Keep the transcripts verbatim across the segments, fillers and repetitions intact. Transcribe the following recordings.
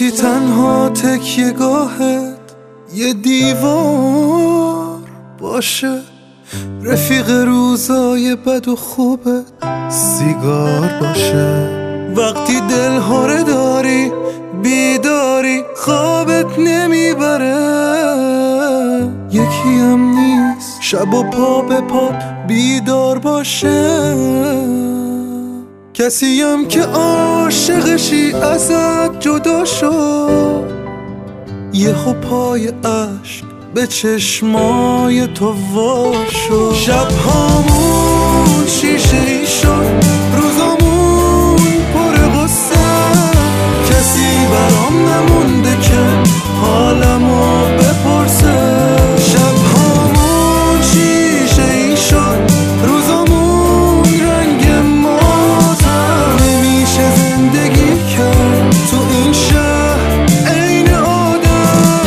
وقتی تنها تکیه گاهت یه دیوار باشه، رفیق روزای بد و خوبت سیگار باشه، وقتی دلهوره داری بیداری خوابت نمیبره، یکی هم نیست شب و پا به پا بیدار باشه، کسی هم که عاشقشی ازت جدا شد، یهو پای عشق به چشمای تو وا شد، شب هامون شیشه ای شد، روزامون پر غصه، کسی برام نمونده که حالمو بپرسه، شب هامون شیشه ای شد، روزامون رنگ ماتم، نمیشه زندگی کرد تو این شهر عین آدم.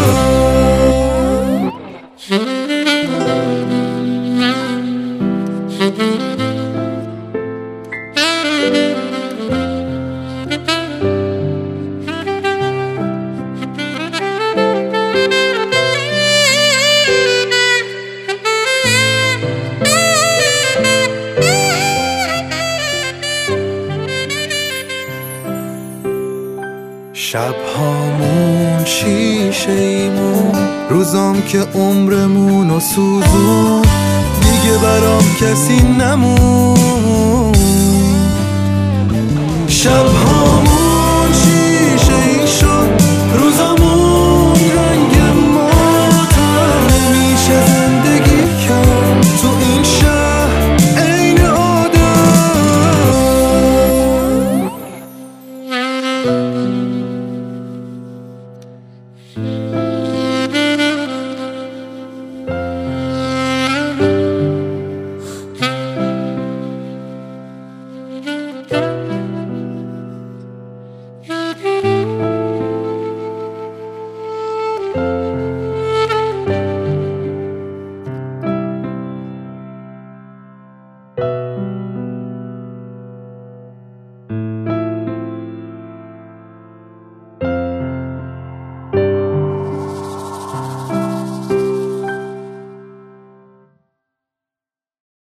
شب هامون شیشه ایمون، روزام که عمرمونو سوزون، دیگه برام کسی نمون، شب هامون